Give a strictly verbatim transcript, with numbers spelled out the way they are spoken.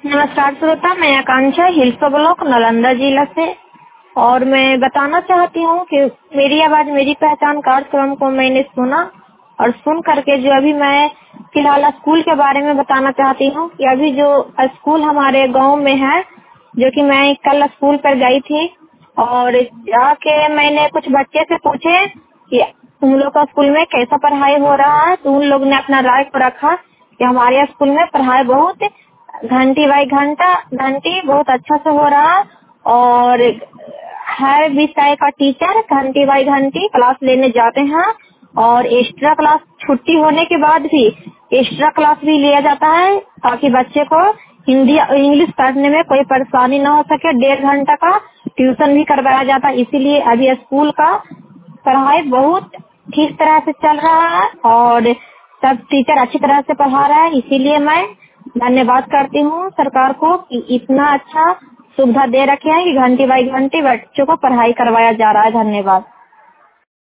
नमस्कार श्रोता, मैं आकांक्षा हिल्सो ब्लॉक नालंदा जिला से। और मैं बताना चाहती हूँ कि मेरी आवाज मेरी पहचान कार्यक्रम को मैंने सुना और सुन करके जो अभी मैं फिलहाल स्कूल के बारे में बताना चाहती हूँ कि अभी जो स्कूल हमारे गांव में है, जो कि मैं कल स्कूल पर गई थी और जाके मैंने कुछ बच्चे से पूछे कि तुम लोग का स्कूल में कैसा पढ़ाई हो रहा है, तो उन लोग ने अपना राय को रखा कि हमारे स्कूल में पढ़ाई बहुत घंटी बाई घंटा घंटी बहुत अच्छा से हो रहा है और हर विषय का टीचर घंटी बाई घंटी क्लास लेने जाते हैं और एक्स्ट्रा क्लास छुट्टी होने के बाद भी एक्स्ट्रा क्लास भी लिया जाता है ताकि बच्चे को हिंदी इंग्लिश पढ़ने में कोई परेशानी न हो सके। डेढ़ घंटा का ट्यूशन भी करवाया जाता है, इसीलिए अभी स्कूल का पढ़ाई बहुत ठीक तरह से चल रहा है और सब टीचर अच्छी तरह से पढ़ा रहा है। इसीलिए मैं धन्यवाद करती हूँ सरकार को कि इतना अच्छा सुविधा दे रखे हैं कि घंटी बाई घंटी बच्चों को पढ़ाई करवाया जा रहा है। धन्यवाद।